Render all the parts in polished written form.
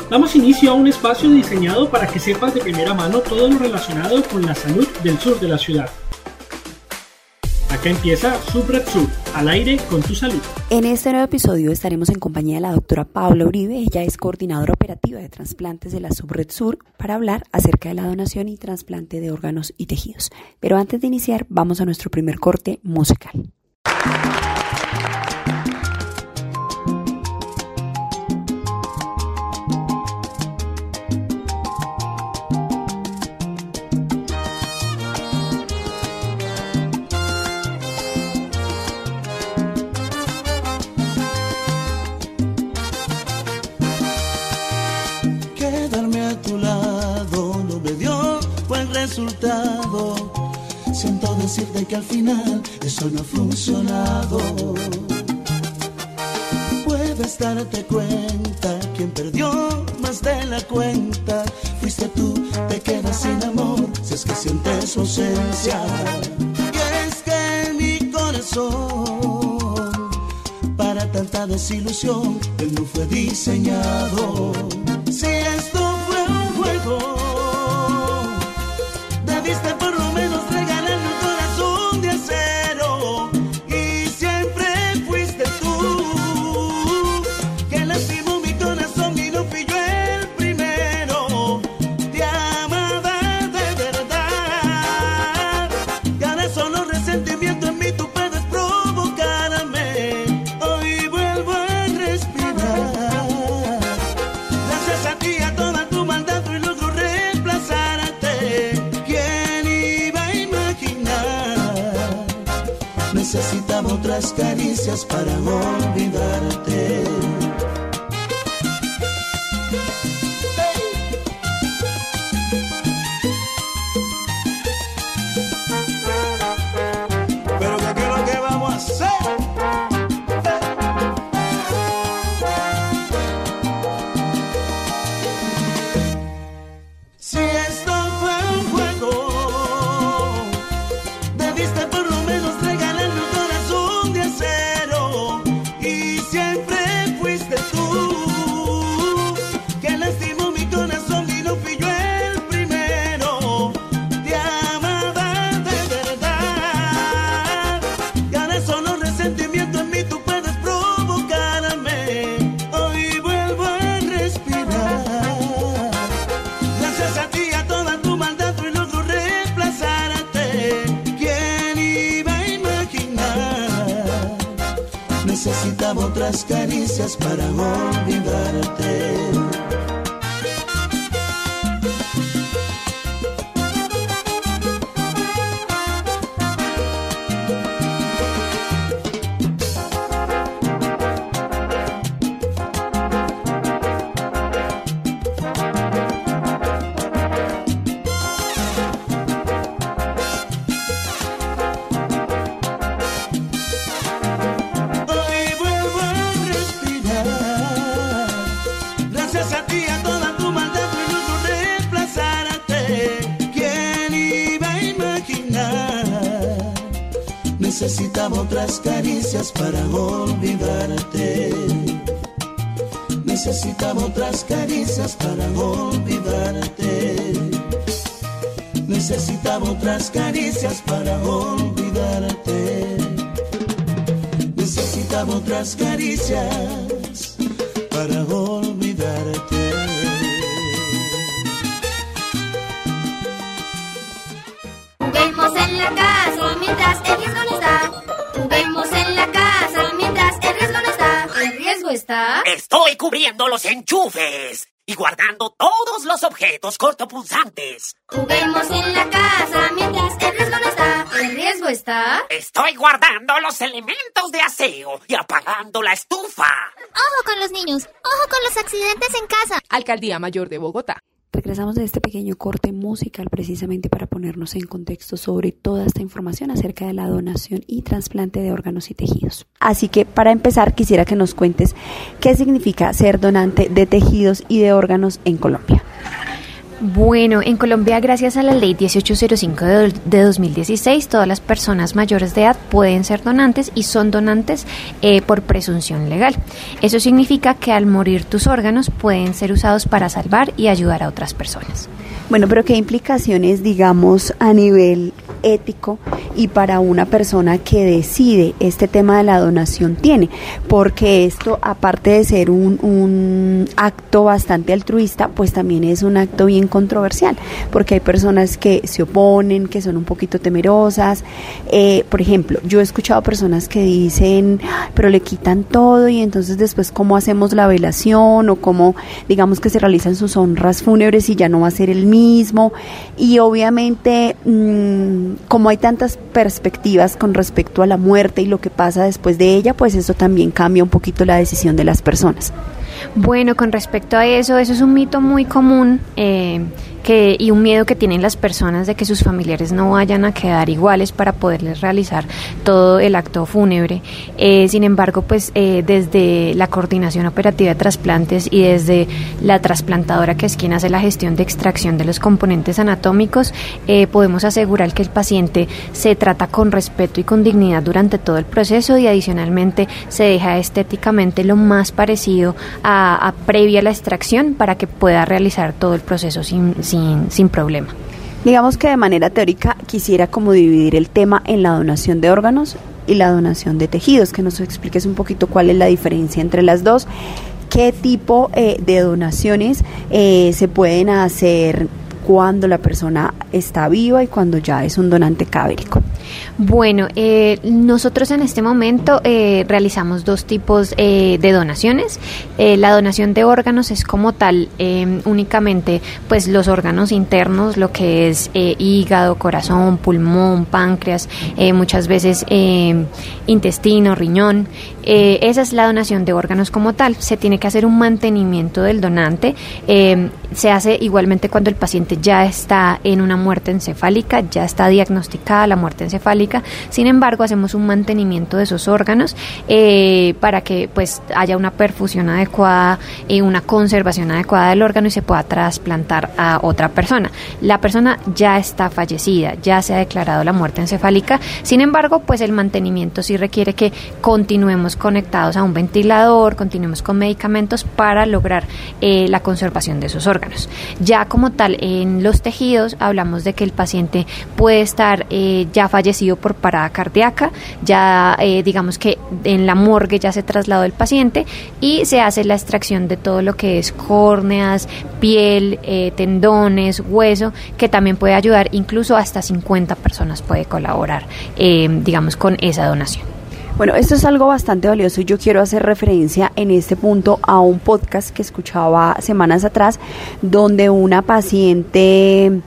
Damos inicio a un espacio diseñado para que sepas de primera mano todo lo relacionado con la salud del sur de la ciudad. Acá empieza Subred Sur, al aire con tu salud. En este nuevo episodio estaremos en compañía de la doctora Paula Uribe. Ella es coordinadora operativa de trasplantes de la Subred Sur para hablar acerca de la donación y trasplante de órganos y tejidos. Pero antes de iniciar, vamos a nuestro primer corte musical. Resultado. Siento decirte que al final eso no ha funcionado. Puedes darte cuenta, quien perdió más de la cuenta fuiste tú, te quedas sin amor si es que sientes su ausencia. Y es que mi corazón para tanta desilusión él no fue diseñado. Si esto fue un juego, por lo menos regalarme un corazón de acero. Y siempre fuiste tú que lastimó mi corazón y no fui yo el primero. Te amaba de verdad y ahora solo resentimiento en mí tú puedes provocarme. Hoy vuelvo a respirar gracias a ti, a toda tu maldad y logro reemplazarte. Necesitaba otras caricias para olvidarte. Pero ¿qué es lo que vamos a hacer? Si esto fue un juego, debiste por lo menos regalarme un corazón de acero. Y siempre fuiste tú que lastimó mi corazón y no fui yo el primero. Te amaba de verdad y ahora solo resentimiento en mí tú puedes provocarme. Hoy vuelvo a respirar gracias a ti, a toda tu maldad y logro reemplazarte. ¿Quién iba a imaginar? Necesitaba otras caricias para olvidarte. Necesitaba otras caricias para olvidarte. Necesitaba otras caricias para olvidarte. Necesitaba otras caricias para olvidarte. Necesitaba otras caricias para olvidarte. Juguemos en la casa mientras el riesgo no está. Juguemos en la casa mientras el riesgo no está. ¿El riesgo está? Estoy cubriendo los enchufes y guardando todos los objetos cortopunzantes. Juguemos en la casa mientras el riesgo no está. ¿El riesgo está? Estoy guardando los elementos de aseo y apagando la estufa. Ojo con los niños, ojo con los accidentes en casa. Alcaldía Mayor de Bogotá. Regresamos de este pequeño corte musical precisamente para ponernos en contexto sobre toda esta información acerca de la donación y trasplante de órganos y tejidos. Así que para empezar quisiera que nos cuentes qué significa ser donante de tejidos y de órganos en Colombia. Bueno, en Colombia, gracias a la ley 1805 de 2016, todas las personas mayores de edad pueden ser donantes y son donantes por presunción legal. Eso significa que al morir tus órganos pueden ser usados para salvar y ayudar a otras personas. Bueno, pero ¿qué implicaciones, digamos, a nivel ético y para una persona que decide este tema de la donación tiene? Porque esto, aparte de ser un acto bastante altruista, pues también es un acto bien controversial, porque hay personas que se oponen, que son un poquito temerosas. Por ejemplo, yo he escuchado personas que dicen, pero le quitan todo y entonces después ¿cómo hacemos la velación? O cómo, digamos, que se realizan sus honras fúnebres y ya no va a ser el mismo. Y obviamente, como hay tantas perspectivas con respecto a la muerte y lo que pasa después de ella, pues eso también cambia un poquito la decisión de las personas. Bueno, con respecto a eso es un mito muy común y un miedo que tienen las personas de que sus familiares no vayan a quedar iguales para poderles realizar todo el acto fúnebre. Sin embargo, pues desde la Coordinación Operativa de Trasplantes y desde la trasplantadora, que es quien hace la gestión de extracción de los componentes anatómicos, podemos asegurar que el paciente se trata con respeto y con dignidad durante todo el proceso, y adicionalmente se deja estéticamente lo más parecido a previa a la extracción para que pueda realizar todo el proceso sin problema. Digamos que de manera teórica quisiera como dividir el tema en la donación de órganos y la donación de tejidos, que nos expliques un poquito cuál es la diferencia entre las dos, qué tipo de donaciones se pueden hacer cuando la persona está viva y cuando ya es un donante cadavérico. Bueno, nosotros en este momento realizamos dos tipos de donaciones. La donación de órganos es como tal únicamente pues los órganos internos, lo que es hígado, corazón, pulmón, páncreas, muchas veces intestino, riñón. Esa es la donación de órganos como tal. Se tiene que hacer un mantenimiento del donante. Se hace igualmente cuando el paciente ya está en una muerte encefálica, ya está diagnosticada la muerte encefálica. Sin embargo, hacemos un mantenimiento de esos órganos para que pues haya una perfusión adecuada, una conservación adecuada del órgano y se pueda trasplantar a otra persona. La persona ya está fallecida, ya se ha declarado la muerte encefálica. Sin embargo, pues el mantenimiento sí requiere que continuemos conectados a un ventilador, continuemos con medicamentos para lograr la conservación de esos órganos. Ya como tal, en los tejidos hablamos de que el paciente puede estar ya fallecido por parada cardíaca, ya digamos que en la morgue ya se trasladó el paciente y se hace la extracción de todo lo que es córneas, piel, tendones, hueso, que también puede ayudar, incluso hasta 50 personas puede colaborar, digamos, con esa donación. Bueno, esto es algo bastante valioso y yo quiero hacer referencia en este punto a un podcast que escuchaba semanas atrás, donde una paciente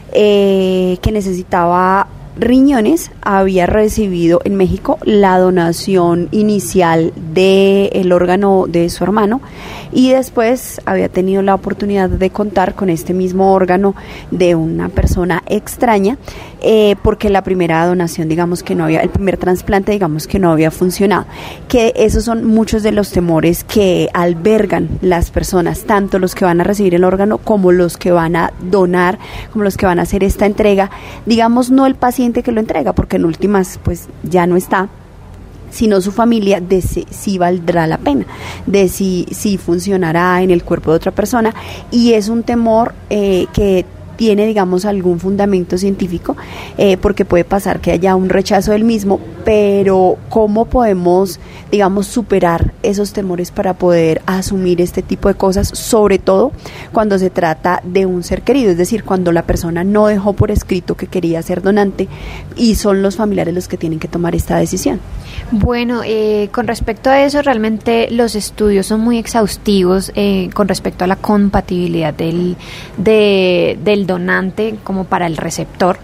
que necesitaba riñones había recibido en México la donación inicial del órgano de su hermano y después había tenido la oportunidad de contar con este mismo órgano de una persona extraña, porque la primera donación, digamos que no había, el primer trasplante, digamos que no había funcionado. Que esos son muchos de los temores que albergan las personas, tanto los que van a recibir el órgano como los que van a donar, como los que van a hacer esta entrega. Digamos, no el paciente que lo entrega, porque en últimas pues ya no está, sino su familia, de si valdrá la pena, de si funcionará en el cuerpo de otra persona, y es un temor que tiene, digamos, algún fundamento científico, porque puede pasar que haya un rechazo del mismo, pero ¿cómo podemos, digamos, superar esos temores para poder asumir este tipo de cosas, sobre todo cuando se trata de un ser querido? Es decir, cuando la persona no dejó por escrito que quería ser donante y son los familiares los que tienen que tomar esta decisión. Bueno, con respecto a eso, realmente los estudios son muy exhaustivos con respecto a la compatibilidad del donante como para el receptor.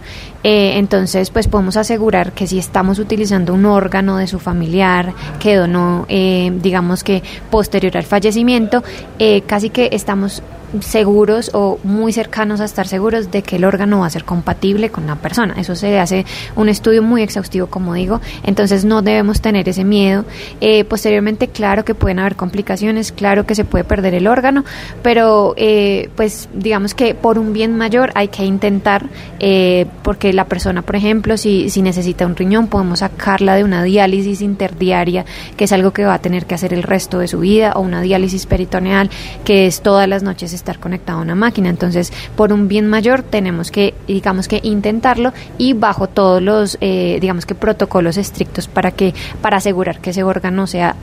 Entonces, pues podemos asegurar que si estamos utilizando un órgano de su familiar que donó, digamos que posterior al fallecimiento, casi que estamos seguros o muy cercanos a estar seguros de que el órgano va a ser compatible con la persona. Eso se hace un estudio muy exhaustivo, como digo, entonces no debemos tener ese miedo. Posteriormente, claro que pueden haber complicaciones, claro que se puede perder el órgano, pero pues digamos que por un bien mayor hay que intentar, porque la persona, por ejemplo, si necesita un riñón, podemos sacarla de una diálisis interdiaria, que es algo que va a tener que hacer el resto de su vida, o una diálisis peritoneal, que es todas las noches estar conectado a una máquina. Entonces, por un bien mayor tenemos que, digamos que intentarlo, y bajo todos los, digamos que protocolos estrictos para asegurar que ese órgano sea,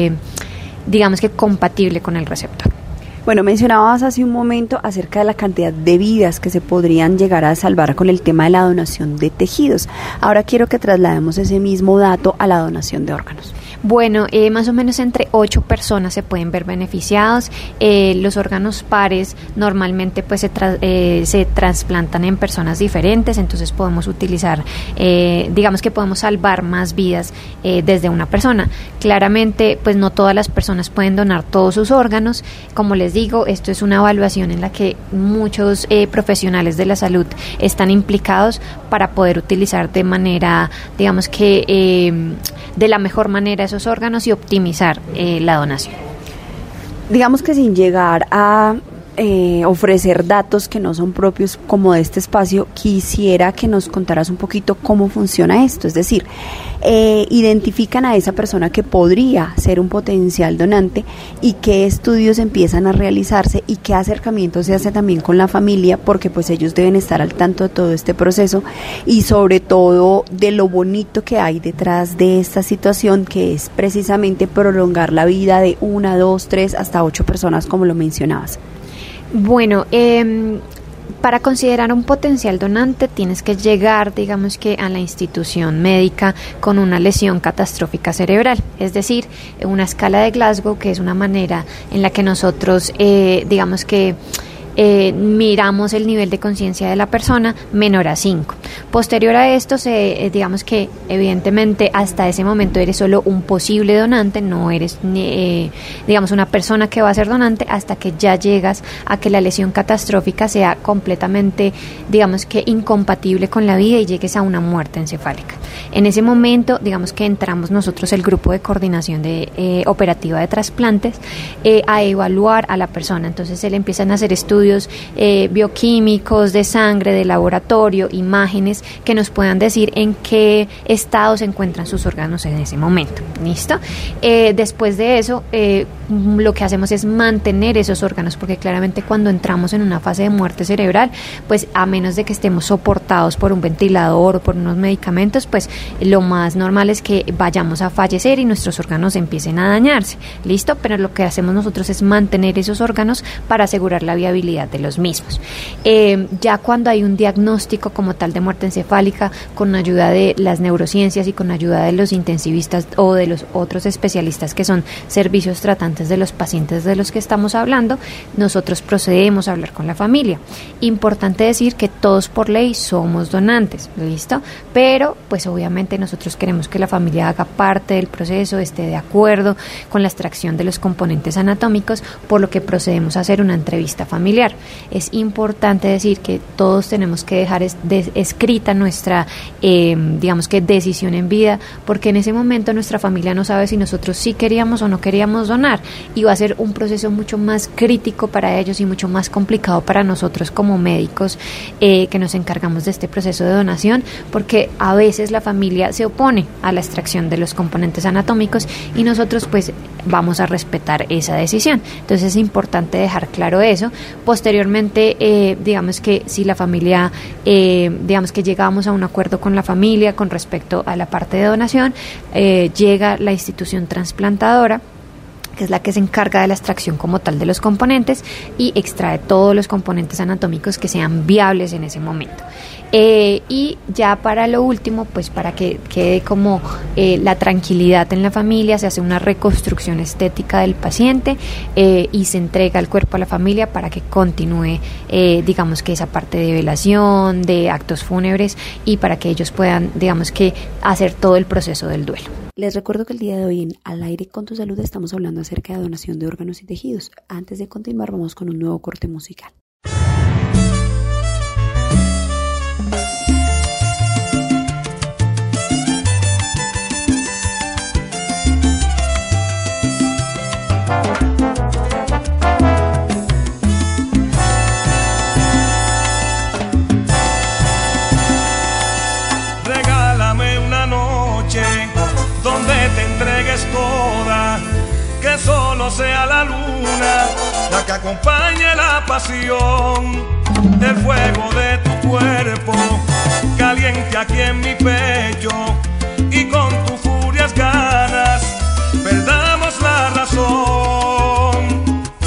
digamos que compatible con el receptor. Bueno, mencionabas hace un momento acerca de la cantidad de vidas que se podrían llegar a salvar con el tema de la donación de tejidos. Ahora quiero que traslademos ese mismo dato a la donación de órganos. Bueno, más o menos entre 8 personas se pueden ver beneficiados. Los órganos pares normalmente pues se trasplantan en personas diferentes, entonces podemos utilizar, digamos que podemos salvar más vidas desde una persona. Claramente, pues no todas las personas pueden donar todos sus órganos. Como les digo, esto es una evaluación en la que muchos profesionales de la salud están implicados para poder utilizar de manera, digamos que de la mejor manera esos órganos y optimizar la donación. Digamos que sin llegar a ofrecer datos que no son propios como de este espacio, quisiera que nos contaras un poquito cómo funciona esto, es decir, identifican a esa persona que podría ser un potencial donante y qué estudios empiezan a realizarse y qué acercamiento se hace también con la familia, porque pues ellos deben estar al tanto de todo este proceso y sobre todo de lo bonito que hay detrás de esta situación, que es precisamente prolongar la vida de 1, 2, 3 hasta 8 personas, como lo mencionabas. Bueno, para considerar un potencial donante tienes que llegar, digamos que a la institución médica con una lesión catastrófica cerebral, es decir, una escala de Glasgow, que es una manera en la que nosotros, digamos que miramos el nivel de conciencia de la persona menor a 5. Posterior a esto, digamos que evidentemente hasta ese momento eres solo un posible donante, no eres digamos una persona que va a ser donante hasta que ya llegas a que la lesión catastrófica sea completamente, digamos que incompatible con la vida y llegues a una muerte encefálica. En ese momento, digamos que entramos nosotros, el grupo de coordinación operativa de trasplantes, a evaluar a la persona. Entonces se le empiezan a hacer estudios bioquímicos, de sangre, de laboratorio, imágenes que nos puedan decir en qué estado se encuentran sus órganos en ese momento. ¿Listo? Después de eso, lo que hacemos es mantener esos órganos, porque claramente cuando entramos en una fase de muerte cerebral, pues a menos de que estemos soportados por un ventilador o por unos medicamentos, pues lo más normal es que vayamos a fallecer y nuestros órganos empiecen a dañarse. ¿Listo? Pero lo que hacemos nosotros es mantener esos órganos para asegurar la viabilidad de los mismos. Ya cuando hay un diagnóstico como tal de muerte encefálica, con ayuda de las neurociencias y con ayuda de los intensivistas o de los otros especialistas que son servicios tratantes de los pacientes de los que estamos hablando, nosotros procedemos a hablar con la familia. Importante decir que todos por ley somos donantes, ¿listo? Pero pues obviamente nosotros queremos que la familia haga parte del proceso, esté de acuerdo con la extracción de los componentes anatómicos, por lo que procedemos a hacer una entrevista familiar. Es importante decir que todos tenemos que dejar escrita nuestra, digamos que decisión en vida, porque en ese momento nuestra familia no sabe si nosotros sí queríamos o no queríamos donar, y va a ser un proceso mucho más crítico para ellos y mucho más complicado para nosotros como médicos que nos encargamos de este proceso de donación, porque a veces la familia se opone a la extracción de los componentes anatómicos y nosotros pues vamos a respetar esa decisión. Entonces es importante dejar claro eso. Posteriormente, digamos que si la familia, digamos que llegamos a un acuerdo con la familia con respecto a la parte de donación, llega la institución trasplantadora que es la que se encarga de la extracción como tal de los componentes y extrae todos los componentes anatómicos que sean viables en ese momento. Y ya para lo último, pues para que quede como la tranquilidad en la familia, se hace una reconstrucción estética del paciente y se entrega el cuerpo a la familia para que continúe, digamos que esa parte de velación, de actos fúnebres y para que ellos puedan, digamos que, hacer todo el proceso del duelo. Les recuerdo que el día de hoy en Al Aire con tu Salud estamos hablando acerca de donación de órganos y tejidos. Antes de continuar, vamos con un nuevo corte musical. Regálame una noche donde te entregues toda, que solo sea la luna la que acompañe la pasión, el fuego de tu cuerpo caliente aquí en mi pecho, y con tus furias ganas perdamos la razón.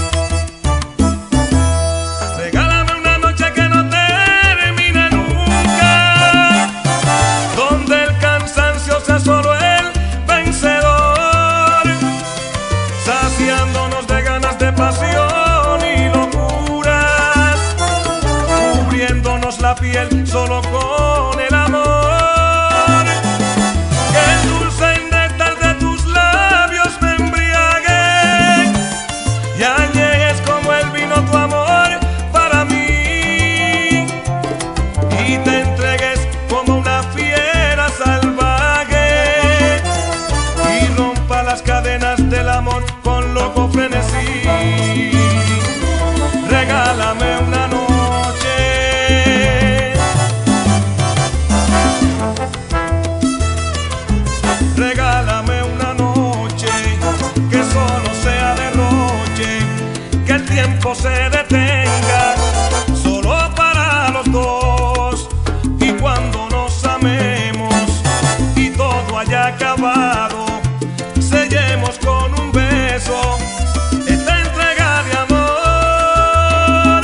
Regálame una noche que no termine nunca, donde el cansancio sea solo el vencedor, saciándonos de ganas de pasión y locuras, cubriéndonos la piel solo con el amor. Que el dulce néctar de tus labios me embriague y añejes como el vino tu amor para mí, y te entregues como una fiera salvaje y rompa las cadenas del amor con loco frenesí. Regálame una noche, regálame una noche que solo sea derroche, que el tiempo se detenga solo para los dos, y cuando nos amemos y todo haya acabado, sellemos con un beso esta entrega de amor.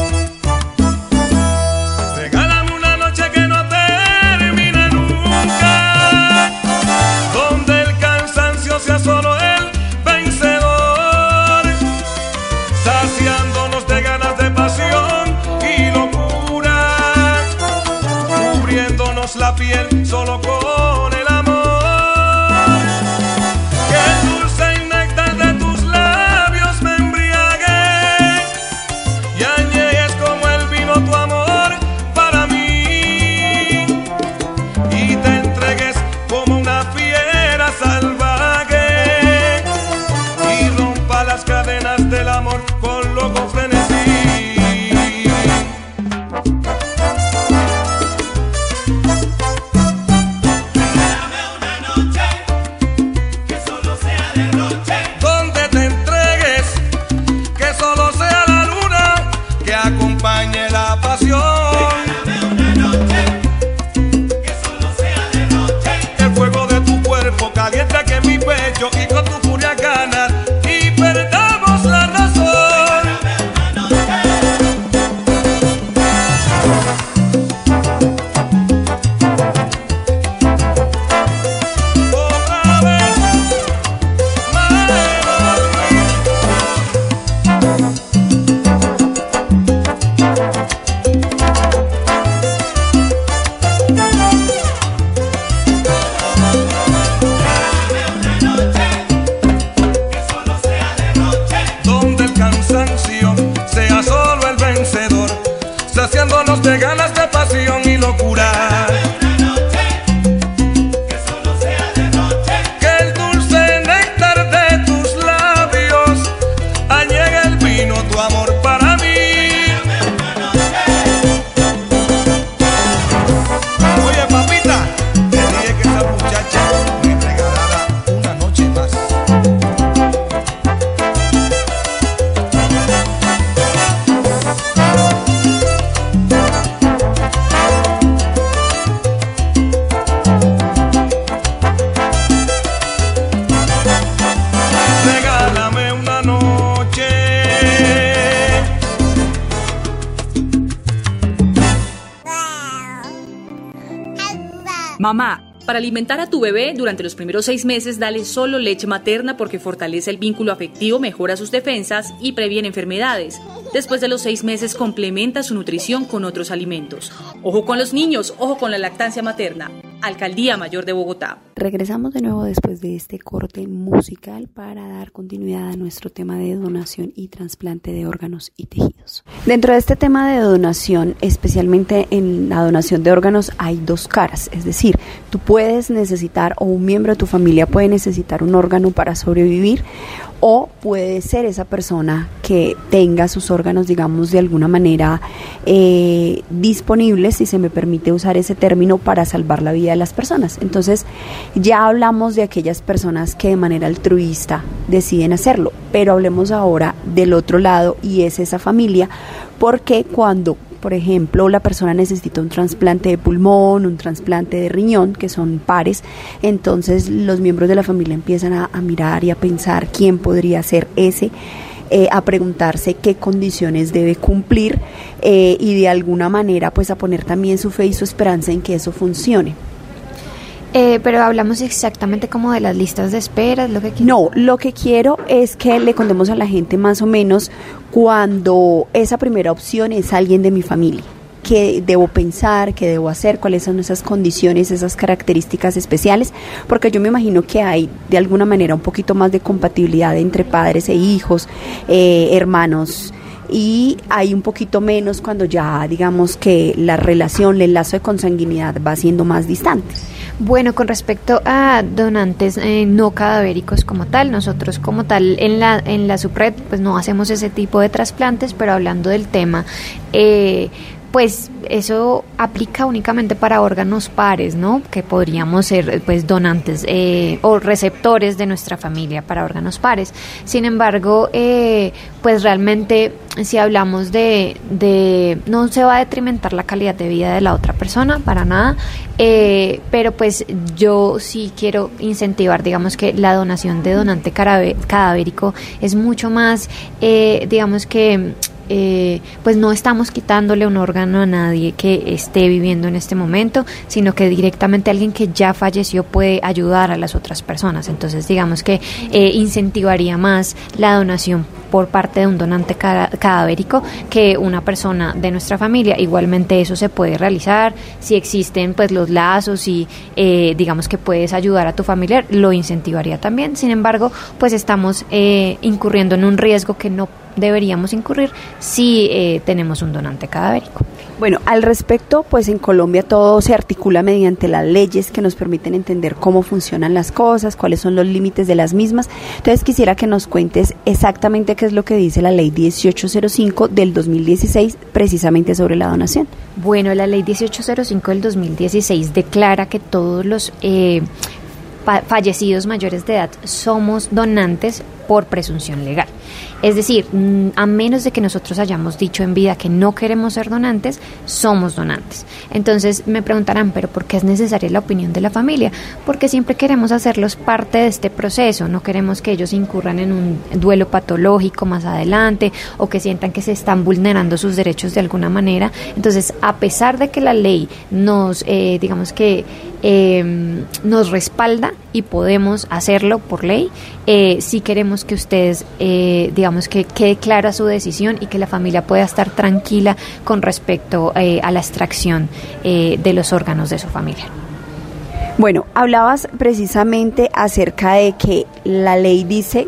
Regálame una noche que no termine nunca, donde el cansancio sea solo el vencedor, saciándonos de ganas de pasión y locura, cubriéndonos la piel solo con el amor. Que el dulce néctar de tus labios me embriague y añejes como el vino tu amor para mí, y te entregues como una fiera salvaje y rompa las cadenas del amor con loco frenesí. Donde te entregues, que solo sea la luna que acompañe la pasión. El fuego de tu cuerpo caliente aquí en mi pecho, y con tu furia ganas y perdamos la razón. Otra vez, más. Mamá, para alimentar a tu bebé durante los primeros 6 meses, dale solo leche materna porque fortalece el vínculo afectivo, mejora sus defensas y previene enfermedades. Después de los 6 meses, complementa su nutrición con otros alimentos. Ojo con los niños, ojo con la lactancia materna. Alcaldía Mayor de Bogotá. Regresamos de nuevo después de este corte musical para dar continuidad a nuestro tema de donación y trasplante de órganos y tejidos. Dentro de este tema de donación, especialmente en la donación de órganos, hay dos caras, es decir, tú puedes necesitar o un miembro de tu familia puede necesitar un órgano para sobrevivir, o puede ser esa persona que tenga sus órganos, digamos, de alguna manera disponibles, si se me permite usar ese término, para salvar la vida de las personas. Entonces, ya hablamos de aquellas personas que de manera altruista deciden hacerlo, pero hablemos ahora del otro lado, y es esa familia, porque cuando, por ejemplo, la persona necesita un trasplante de pulmón, un trasplante de riñón, que son pares, entonces los miembros de la familia empiezan a mirar y a pensar quién podría ser ese, a preguntarse qué condiciones debe cumplir y de alguna manera pues a poner también su fe y su esperanza en que eso funcione. Pero hablamos exactamente como de las listas de espera, ¿es lo que quieres? No, lo que quiero es que le contemos a la gente más o menos cuando esa primera opción es alguien de mi familia. ¿Qué debo pensar? ¿Qué debo hacer? ¿Cuáles son esas condiciones, esas características especiales? Porque yo me imagino que hay de alguna manera un poquito más de compatibilidad entre padres e hijos, hermanos, y hay un poquito menos cuando ya digamos que la relación, el lazo de consanguinidad va siendo más distante. Bueno, con respecto a donantes no cadavéricos como tal, nosotros como tal en la subred pues no hacemos ese tipo de trasplantes, pero hablando del tema, pues eso aplica únicamente para órganos pares, ¿no? Que podríamos ser pues donantes o receptores de nuestra familia para órganos pares. Sin embargo, pues realmente si hablamos de no se va a detrimentar la calidad de vida de la otra persona para nada, pero pues yo sí quiero incentivar, digamos que la donación de donante cadavérico es mucho más, digamos que pues no estamos quitándole un órgano a nadie que esté viviendo en este momento, sino que directamente alguien que ya falleció puede ayudar a las otras personas. Entonces digamos que incentivaría más la donación por parte de un donante cadavérico que una persona de nuestra familia. Igualmente eso se puede realizar si existen pues los lazos y digamos que puedes ayudar a tu familiar, lo incentivaría también. Sin embargo, pues estamos incurriendo en un riesgo que no deberíamos incurrir si tenemos un donante cadavérico. Bueno, al respecto, pues en Colombia todo se articula mediante las leyes que nos permiten entender cómo funcionan las cosas, cuáles son los límites de las mismas. Entonces quisiera que nos cuentes exactamente qué es lo que dice la ley 1805 del 2016 precisamente sobre la donación. Bueno, la ley 1805 del 2016 declara que todos los fallecidos mayores de edad somos donantes por presunción legal. Es decir, a menos de que nosotros hayamos dicho en vida que no queremos ser donantes, somos donantes. Entonces me preguntarán, ¿pero por qué es necesaria la opinión de la familia? Porque siempre queremos hacerlos parte de este proceso, no queremos que ellos incurran en un duelo patológico más adelante o que sientan que se están vulnerando sus derechos de alguna manera. Entonces, a pesar de que la ley nos, digamos que nos respalda y podemos hacerlo por ley, sí queremos que ustedes, digamos que quede clara su decisión y que la familia pueda estar tranquila con respecto a la extracción de los órganos de su familia. Bueno, hablabas precisamente acerca de que la ley dice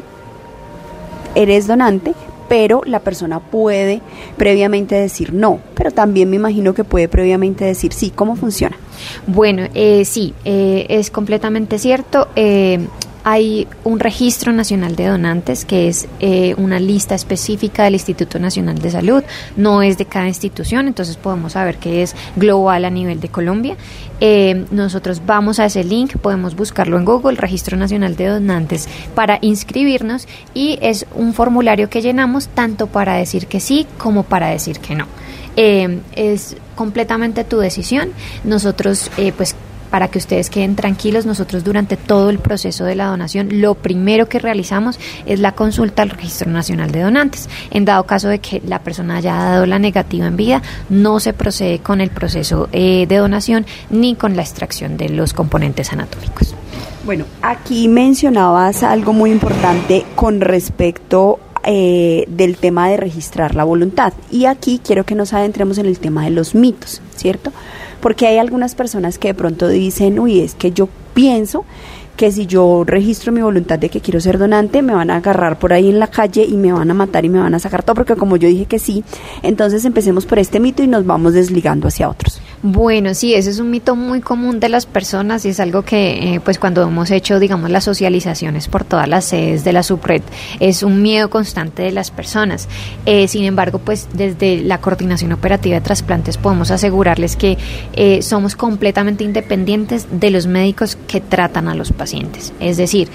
eres donante, pero la persona puede previamente decir no, pero también me imagino que puede previamente decir sí. ¿Cómo funciona? Bueno, sí, es completamente cierto. Hay un registro nacional de donantes que es una lista específica del Instituto Nacional de Salud, no es de cada institución, entonces podemos saber que es global a nivel de Colombia. Nosotros vamos a ese link, podemos buscarlo en Google, Registro Nacional de Donantes, para inscribirnos, y es un formulario que llenamos tanto para decir que sí como para decir que no. Es completamente tu decisión. Nosotros pues para que ustedes queden tranquilos, nosotros durante todo el proceso de la donación, lo primero que realizamos es la consulta al Registro Nacional de Donantes. En dado caso de que la persona haya dado la negativa en vida, no se procede con el proceso de donación ni con la extracción de los componentes anatómicos. Bueno, aquí mencionabas algo muy importante con respecto del tema de registrar la voluntad, y aquí quiero que nos adentremos en el tema de los mitos, ¿cierto? Porque hay algunas personas que de pronto dicen, uy, es que yo pienso que si yo registro mi voluntad de que quiero ser donante, me van a agarrar por ahí en la calle y me van a matar y me van a sacar todo, porque como yo dije que sí, entonces empecemos por este mito y nos vamos desligando hacia otros. Bueno, sí, ese es un mito muy común de las personas y es algo que, pues cuando hemos hecho, digamos, las socializaciones por todas las sedes de la subred, es un miedo constante de las personas. Sin embargo, pues desde la Coordinación Operativa de Trasplantes podemos asegurarles que somos completamente independientes de los médicos que tratan a los pacientes. Es decir,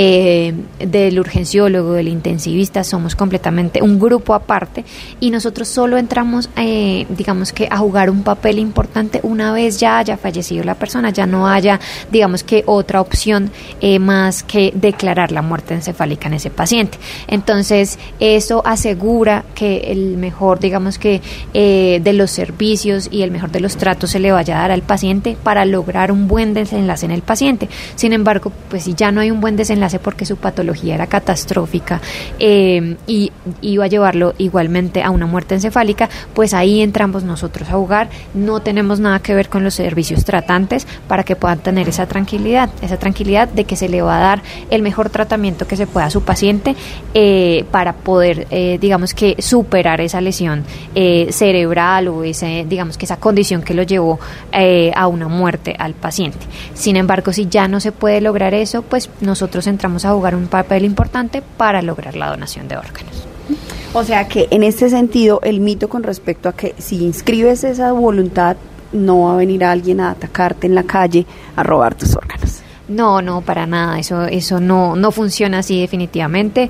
del urgenciólogo, del intensivista, somos completamente un grupo aparte y nosotros solo entramos, digamos que a jugar un papel importante una vez ya haya fallecido la persona, ya no haya, digamos que otra opción más que declarar la muerte encefálica en ese paciente. Entonces, eso asegura que el mejor, digamos que de los servicios y el mejor de los tratos se le vaya a dar al paciente para lograr un buen desenlace en el paciente. Sin embargo, pues si ya no hay un buen desenlace porque su patología era catastrófica y iba a llevarlo igualmente a una muerte encefálica, pues ahí entramos nosotros a jugar. No tenemos nada que ver con los servicios tratantes para que puedan tener esa tranquilidad de que se le va a dar el mejor tratamiento que se pueda a su paciente para poder, digamos que superar esa lesión cerebral o ese, digamos que esa condición que lo llevó a una muerte al paciente. Sin embargo, si ya no se puede lograr eso, pues nosotros entramos a jugar un papel importante para lograr la donación de órganos. O sea que en este sentido el mito con respecto a que si inscribes esa voluntad no va a venir alguien a atacarte en la calle a robar tus órganos. No, para nada, eso no funciona así definitivamente.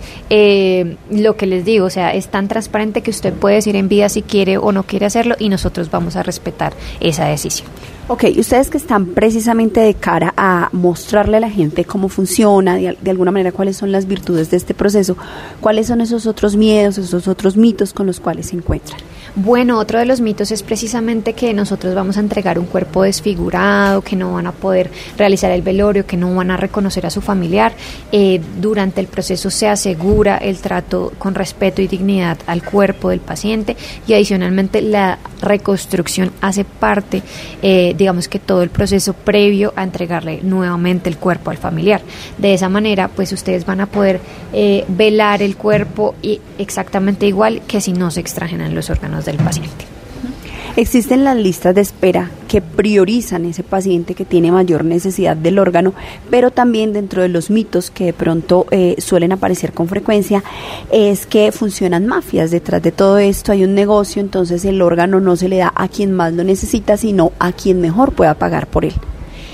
Lo que les digo, o sea, es tan transparente que usted puede decir en vida si quiere o no quiere hacerlo y nosotros vamos a respetar esa decisión. Ok, ustedes que están precisamente de cara a mostrarle a la gente cómo funciona, de alguna manera cuáles son las virtudes de este proceso, ¿cuáles son esos otros miedos, esos otros mitos con los cuales se encuentran? Bueno, otro de los mitos es precisamente que nosotros vamos a entregar un cuerpo desfigurado, que no van a poder realizar el velorio, que no van a reconocer a su familiar. Durante el proceso se asegura el trato con respeto y dignidad al cuerpo del paciente y adicionalmente la reconstrucción hace parte, digamos que todo el proceso previo a entregarle nuevamente el cuerpo al familiar. De esa manera, pues ustedes van a poder velar el cuerpo exactamente igual que si no se extrajeran los órganos del paciente. Existen las listas de espera que priorizan ese paciente que tiene mayor necesidad del órgano, pero también dentro de los mitos que de pronto suelen aparecer con frecuencia es que funcionan mafias. Detrás de todo esto hay un negocio, entonces el órgano no se le da a quien más lo necesita, sino a quien mejor pueda pagar por él.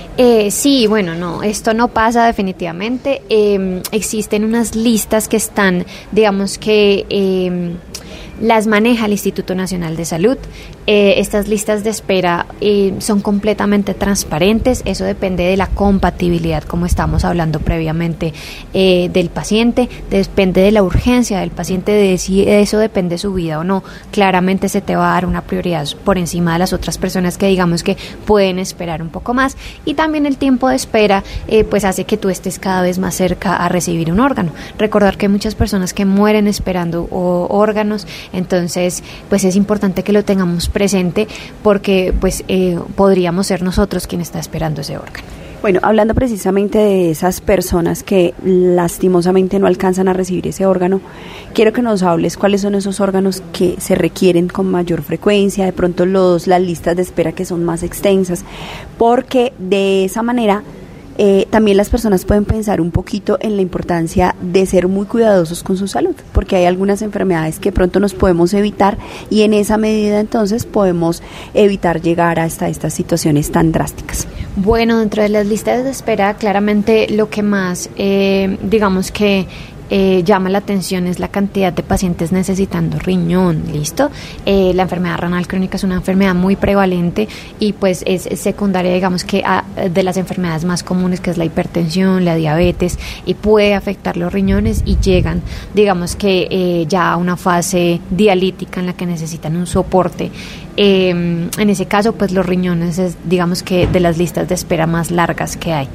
Sí, bueno, no, esto no pasa definitivamente. Existen unas listas que están, digamos que las maneja el Instituto Nacional de Salud. Estas listas de espera son completamente transparentes. Eso depende de la compatibilidad, como estamos hablando previamente, del paciente. Depende de la urgencia del paciente, de si eso depende de su vida o no. Claramente se te va a dar una prioridad por encima de las otras personas que digamos que pueden esperar un poco más. Y también el tiempo de espera pues hace que tú estés cada vez más cerca a recibir un órgano. Recordar que hay muchas personas que mueren esperando órganos. Entonces, pues es importante que lo tengamos presente porque pues podríamos ser nosotros quien está esperando ese órgano. Bueno, hablando precisamente de esas personas que lastimosamente no alcanzan a recibir ese órgano, quiero que nos hables cuáles son esos órganos que se requieren con mayor frecuencia, de pronto las listas de espera que son más extensas, porque de esa manera también las personas pueden pensar un poquito en la importancia de ser muy cuidadosos con su salud, porque hay algunas enfermedades que pronto nos podemos evitar y en esa medida entonces podemos evitar llegar hasta estas situaciones tan drásticas. Bueno, dentro de las listas de espera claramente lo que más digamos que llama la atención es la cantidad de pacientes necesitando riñón, ¿listo? La enfermedad renal crónica es una enfermedad muy prevalente y pues es secundaria, digamos que de las enfermedades más comunes, que es la hipertensión, la diabetes, y puede afectar los riñones y llegan, digamos que ya a una fase dialítica en la que necesitan un soporte. En ese caso, pues los riñones es, digamos que, de las listas de espera más largas que hay.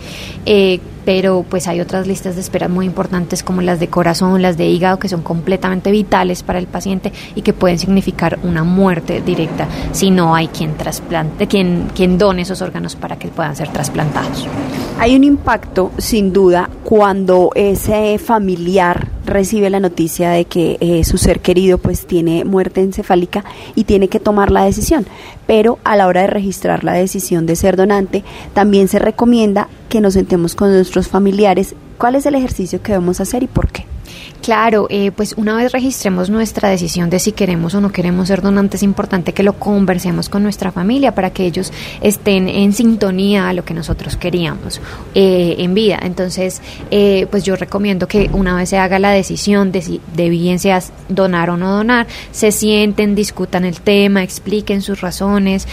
Pero pues hay otras listas de espera muy importantes como las de corazón, las de hígado, que son completamente vitales para el paciente y que pueden significar una muerte directa si no hay quien trasplante, quien done esos órganos para que puedan ser trasplantados. Hay un impacto, sin duda, cuando ese familiar recibe la noticia de que su ser querido pues tiene muerte encefálica y tiene que tomar la decisión, pero a la hora de registrar la decisión de ser donante, también se recomienda que nos sentemos con nuestros familiares. ¿Cuál es el ejercicio que debemos hacer y por qué? Claro, pues una vez registremos nuestra decisión de si queremos o no queremos ser donantes, es importante que lo conversemos con nuestra familia para que ellos estén en sintonía a lo que nosotros queríamos en vida. Entonces, pues yo recomiendo que una vez se haga la decisión de bien sea donar o no donar, se sienten, discutan el tema, expliquen sus razones.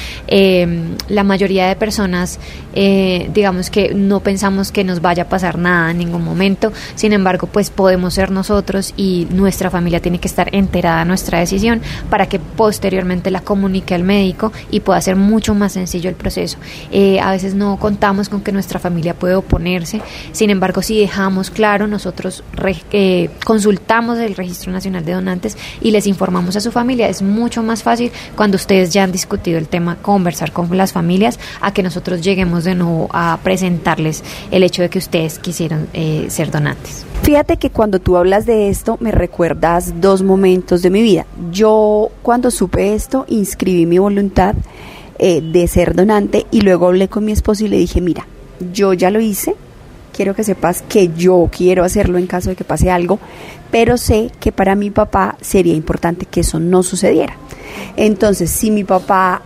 La mayoría de personas, digamos que no pensamos que nos vaya a pasar nada en ningún momento, sin embargo, pues podemos ser nosotros y nuestra familia tiene que estar enterada de nuestra decisión para que posteriormente la comunique al médico y pueda ser mucho más sencillo el proceso. A veces no contamos con que nuestra familia puede oponerse, sin embargo, si dejamos claro, nosotros consultamos el Registro Nacional de Donantes y les informamos a su familia. Es mucho más fácil cuando ustedes ya han discutido el tema, conversar con las familias, a que nosotros lleguemos de nuevo a presentarles el hecho de que ustedes quisieron ser donantes. Fíjate que cuando tú hablas de esto me recuerdas dos momentos de mi vida. Yo cuando supe esto inscribí mi voluntad de ser donante y luego hablé con mi esposo y le dije, mira, yo ya lo hice, quiero que sepas que yo quiero hacerlo en caso de que pase algo, pero sé que para mi papá sería importante que eso no sucediera. Entonces, si mi papá,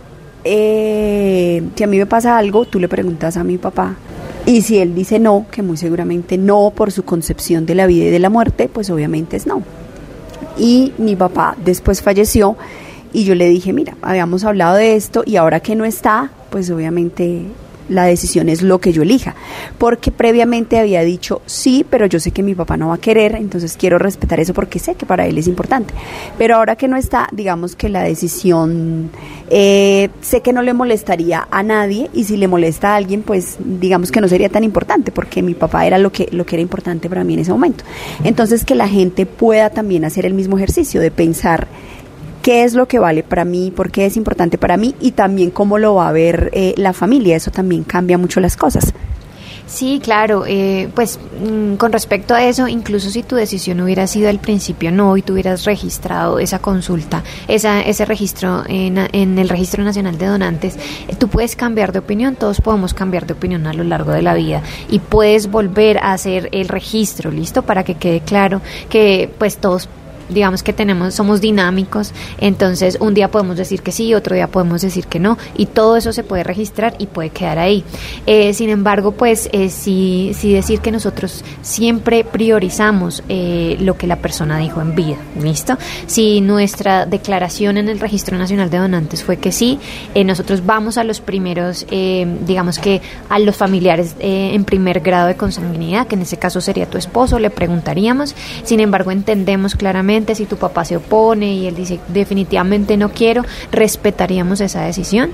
si a mí me pasa algo, tú le preguntas a mi papá. Y si él dice no, que muy seguramente no por su concepción de la vida y de la muerte, pues obviamente es no. Y mi papá después falleció y yo le dije, mira, habíamos hablado de esto y ahora que no está, pues obviamente la decisión es lo que yo elija. Porque previamente había dicho sí, pero yo sé que mi papá no va a querer, entonces quiero respetar eso porque sé que para él es importante. Pero ahora que no está, digamos que la decisión, sé que no le molestaría a nadie y si le molesta a alguien, pues digamos que no sería tan importante porque mi papá era lo que era importante para mí en ese momento. Entonces que la gente pueda también hacer el mismo ejercicio de pensar qué es lo que vale para mí, por qué es importante para mí y también cómo lo va a ver la familia. Eso también cambia mucho las cosas. Sí, claro, pues con respecto a eso, incluso si tu decisión hubiera sido al principio no y tú hubieras registrado esa consulta, ese registro en el Registro Nacional de Donantes, tú puedes cambiar de opinión, todos podemos cambiar de opinión a lo largo de la vida y puedes volver a hacer el registro, ¿listo? Para que quede claro que pues todos, digamos que somos dinámicos, entonces un día podemos decir que sí, otro día podemos decir que no, y todo eso se puede registrar y puede quedar ahí. Sin embargo, pues sí decir que nosotros siempre priorizamos lo que la persona dijo en vida, ¿listo? Si nuestra declaración en el Registro Nacional de Donantes fue que sí, nosotros vamos a los primeros, digamos que a los familiares en primer grado de consanguinidad, que en ese caso sería tu esposo, le preguntaríamos. Sin embargo, entendemos claramente si tu papá se opone y él dice definitivamente no quiero, respetaríamos esa decisión.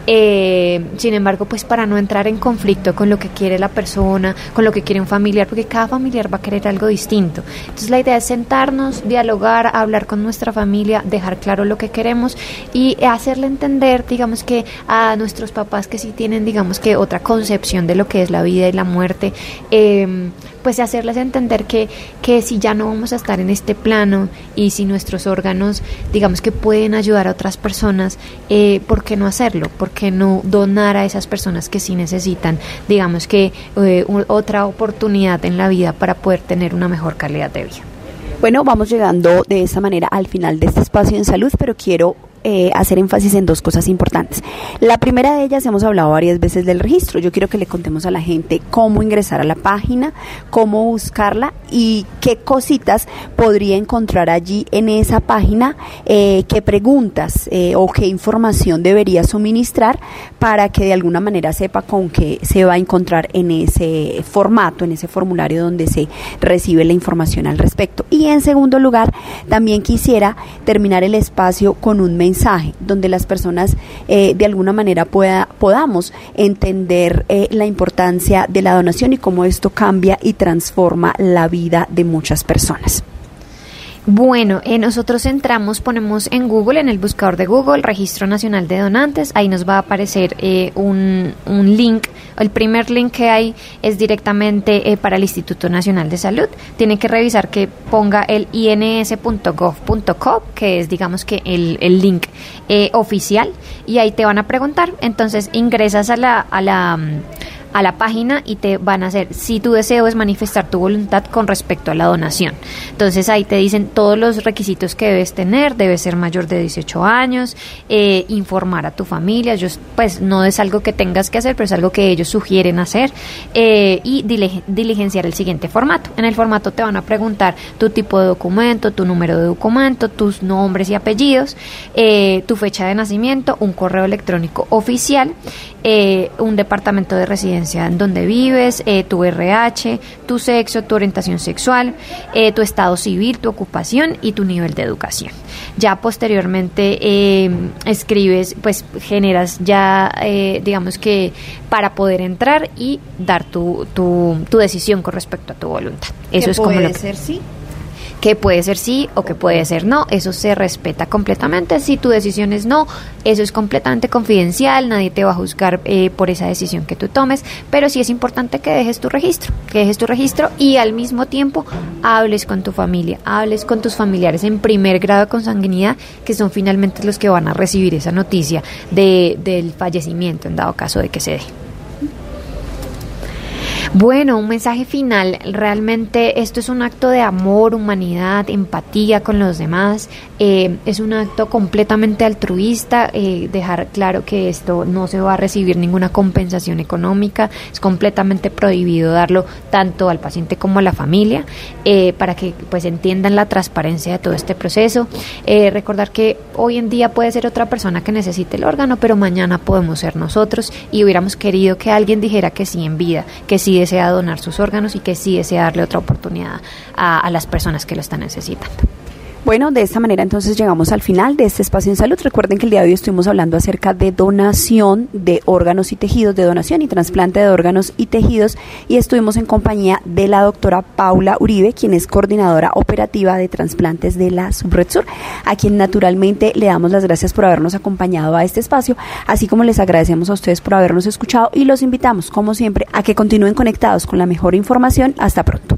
Sin embargo, pues para no entrar en conflicto con lo que quiere la persona, con lo que quiere un familiar, porque cada familiar va a querer algo distinto. Entonces la idea es sentarnos, dialogar, hablar con nuestra familia, dejar claro lo que queremos y hacerle entender, digamos que a nuestros papás que sí tienen, digamos que otra concepción de lo que es la vida y la muerte, pues hacerles entender que si ya no vamos a estar en este plano y si nuestros órganos, digamos que pueden ayudar a otras personas, ¿por qué no hacerlo? ¿Por qué no donar a esas personas que sí necesitan, digamos que otra oportunidad en la vida para poder tener una mejor calidad de vida? Bueno, vamos llegando de esta manera al final de este espacio en salud, pero quiero hacer énfasis en dos cosas importantes. La primera de ellas, hemos hablado varias veces del registro. Yo quiero que le contemos a la gente cómo ingresar a la página, cómo buscarla y qué cositas podría encontrar allí en esa página, qué preguntas o qué información debería suministrar para que de alguna manera sepa con qué se va a encontrar en ese formato, en ese formulario donde se recibe la información al respecto. Y en segundo lugar, también quisiera terminar el espacio con un mensaje donde las personas de alguna manera podamos entender la importancia de la donación y cómo esto cambia y transforma la vida de muchas personas. Bueno, nosotros ponemos en Google, en el buscador de Google, Registro Nacional de Donantes. Ahí nos va a aparecer un link. El primer link que hay es directamente para el Instituto Nacional de Salud. Tiene que revisar que ponga el ins.gov.co, que es, digamos, que el link oficial, y ahí te van a preguntar. Entonces ingresas a la página y te van a hacer, si tu deseo es manifestar tu voluntad con respecto a la donación. Entonces ahí te dicen todos los requisitos que debes tener, debes ser mayor de 18 años, informar a tu familia, pues no es algo que tengas que hacer, pero es algo que ellos sugieren hacer, y diligenciar el siguiente formato. En el formato te van a preguntar tu tipo de documento, tu número de documento, tus nombres y apellidos, tu fecha de nacimiento, un correo electrónico oficial, un departamento de residencia en donde vives, tu RH, tu sexo, tu orientación sexual, tu estado civil, tu ocupación y tu nivel de educación. Ya posteriormente escribes, pues generas ya, digamos que para poder entrar y dar tu decisión con respecto a tu voluntad. Eso es como lo que ser sí. Que puede ser sí o que puede ser no, eso se respeta completamente. Si tu decisión es no, eso es completamente confidencial, nadie te va a juzgar por esa decisión que tú tomes, pero sí es importante que dejes tu registro y al mismo tiempo hables con tu familia, hables con tus familiares en primer grado de consanguinidad, que son finalmente los que van a recibir esa noticia del fallecimiento en dado caso de que se dé. Bueno, un mensaje final. Realmente esto es un acto de amor, humanidad, empatía con los demás. Es un acto completamente altruista. Dejar claro que esto no se va a recibir ninguna compensación económica. Es completamente prohibido darlo tanto al paciente como a la familia, para que pues entiendan la transparencia de todo este proceso. Recordar que hoy en día puede ser otra persona que necesite el órgano, pero mañana podemos ser nosotros, y hubiéramos querido que alguien dijera que sí en vida, que sí desea donar sus órganos y que sí desea darle otra oportunidad a las personas que lo están necesitando. Bueno, de esta manera entonces llegamos al final de este espacio en salud. Recuerden que el día de hoy estuvimos hablando acerca de donación de órganos y tejidos, de donación y trasplante de órganos y tejidos, y estuvimos en compañía de la doctora Paula Uribe, quien es coordinadora operativa de trasplantes de la Subredsur, a quien naturalmente le damos las gracias por habernos acompañado a este espacio, así como les agradecemos a ustedes por habernos escuchado y los invitamos, como siempre, a que continúen conectados con la mejor información. Hasta pronto.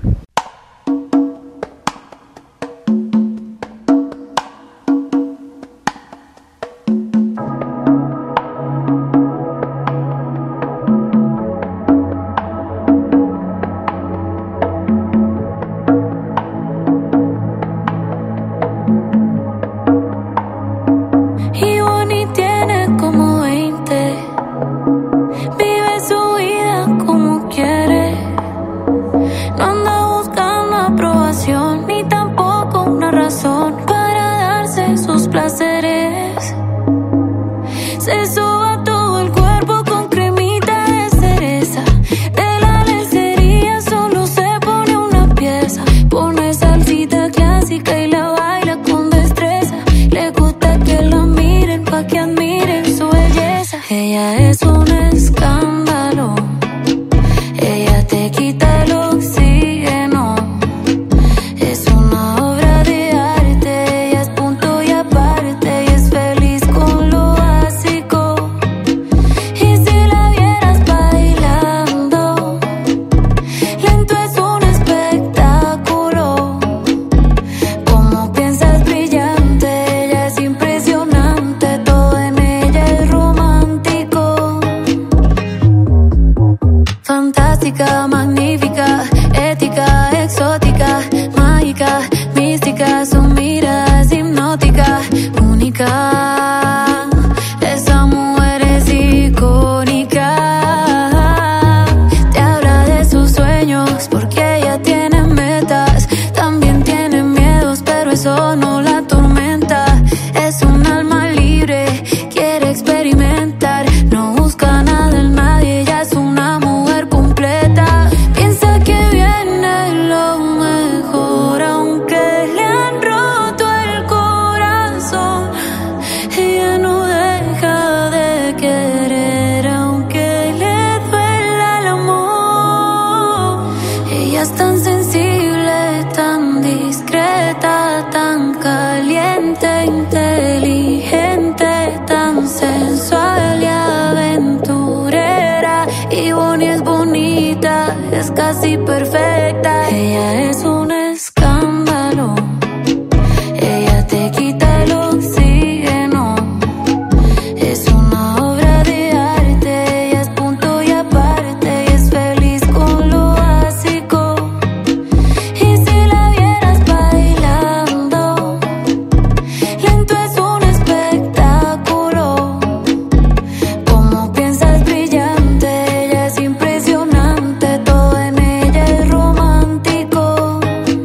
Ella es punto y aparte y es feliz con lo básico. casi perfecta. Ella es un escándalo. Ella te quita el oxígeno. Es una obra de arte. Ella es punto y aparte. Y es feliz con lo básico. Y si la vieras bailando, lento es un espectáculo. Como piensas brillante. Ella es impresionante. Todo en ella es romántico.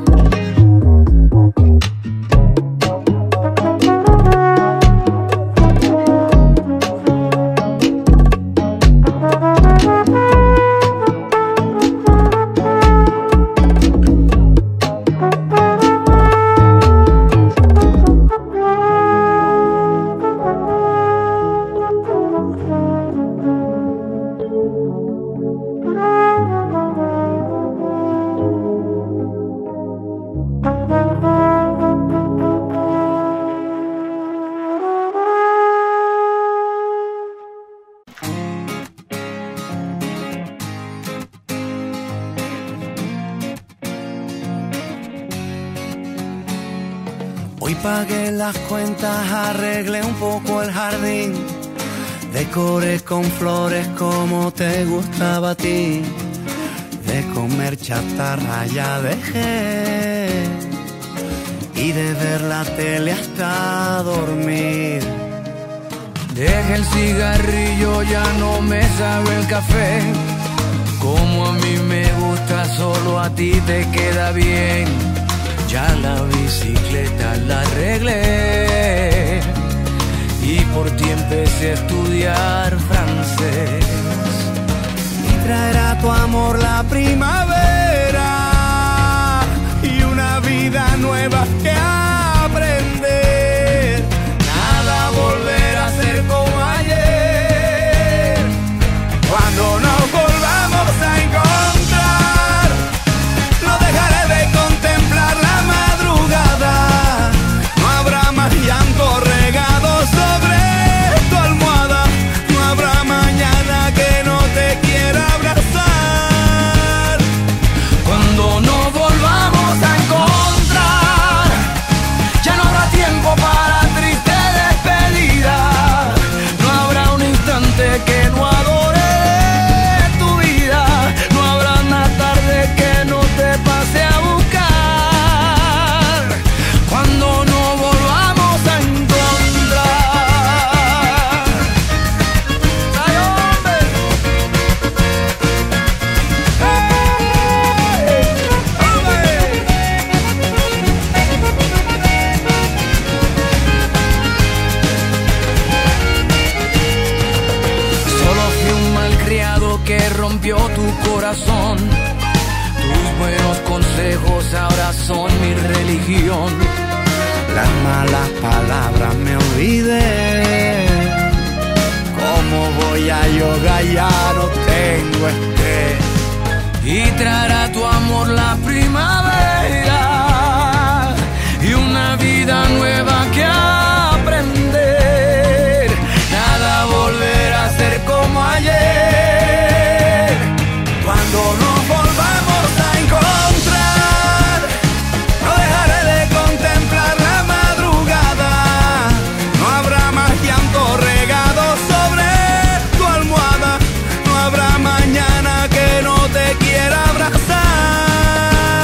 Hoy pagué las cuentas, arreglé un poco el jardín, decoré con flores como te gustaba a ti. De comer chatarra ya dejé y de ver la tele hasta dormir. Dejé el cigarrillo, ya no me sabe el café. Como a mí me gusta, solo a ti te queda bien. Ya la bicicleta la arreglé y por ti empecé a estudiar francés. Y traerá tu amor la primavera y una vida nueva que aprender. Nada volverá a ser como ayer. Cuando nos volvamos a encontrar, no dejaré de contemplar la madrugada. No habrá más llanto regado sobre tu almohada. No habrá mañana que no te quiera abrazar. Cuando nos volvamos a encontrar, ya no habrá tiempo para triste despedida. No habrá un instante que no adore tu vida. No habrá una tarde que no te pase a buscar. Cuando nos volvamos a encontrar. ¡Ay, hombre! Solo fui un malcriado que rompió tu corazón. Tus buenos consejos ahora son mi religión. Las malas palabras me olvidé. ¿Cómo voy a yoga? Ya no tengo estrés. Y traerá tu amor la primavera y una vida nueva que aprender. Nada volverá a ser como ayer. Cuando nos volvamos a encontrar, no dejaré de contemplar la madrugada. No habrá más llanto regado sobre tu almohada. No habrá mañana que no te quiera abrazar.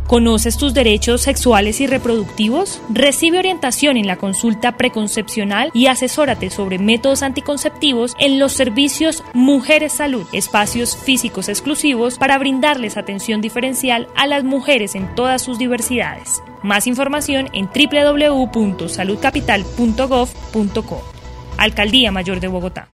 ¿Conoces tus derechos sexuales y reproductivos? Recibe orientación en la consulta preconcepcional y asesórate sobre métodos anticonceptivos en los servicios Mujeres Salud, espacios físicos exclusivos para brindarles atención diferencial a las mujeres en todas sus diversidades. Más información en www.saludcapital.gov.co. Alcaldía Mayor de Bogotá.